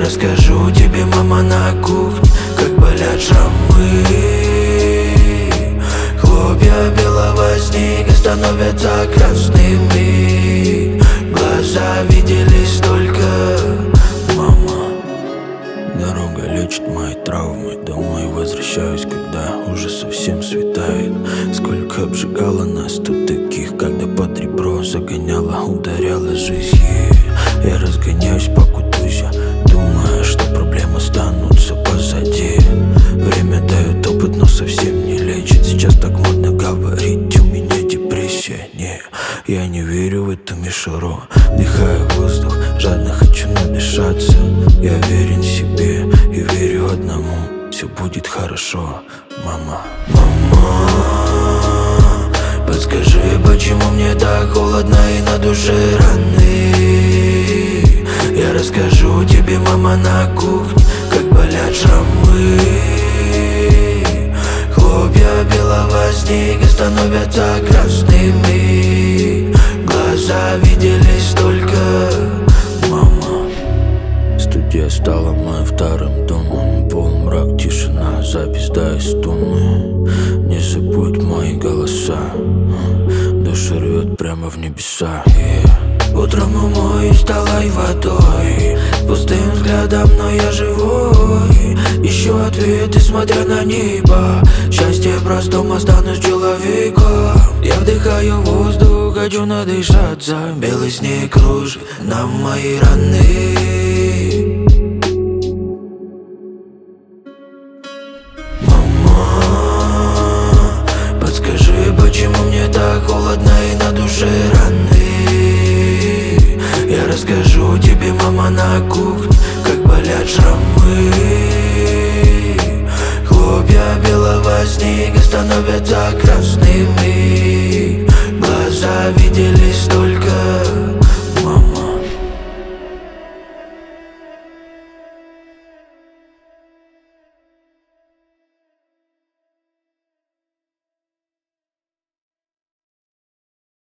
расскажу тебе, мама, на кухне, как болят шрамы. Хлопья белого снега становятся красными. Глаза виделись только, мама. Дорога лечит мои травмы. Домой возвращаюсь, когда уже совсем светает. Сколько обжигало нас тут таких, когда под ребро загоняла, ударяла жизнь. Я разгоняюсь по Кутузе, думая, что проблемы останутся позади. Время дает опыт, но совсем не лечит. Сейчас так модно говорить, у меня депрессия. Не, я не верю в эту мишуру. Вдыхаю воздух, жадно хочу надышаться. Я верен себе и верю одному: все будет хорошо, мама. Мама, подскажи, почему мне так холодно и на душе раны? Я расскажу тебе, мама, на кухне, как болят шрамы. Хлопья белого снега становятся красными. Глаза виделись только, мама. Студия стала моим вторым домом. Полумрак, тишина, запись да из тумы. Не забудь мои голоса, душу рвет прямо в небеса. Утром умоюсь талой водой, пустым взглядом, но я живой. Ищу ответы, смотря на небо. Счастье простом, останусь человеком. Я вдыхаю воздух, хочу надышаться. Белый снег кружит на мои раны. Подскажи, почему мне так холодно и на душе раны? Я расскажу тебе, мама, на кухне, как болят шрамы. Хлопья белого снега становятся красными. Глаза виделись только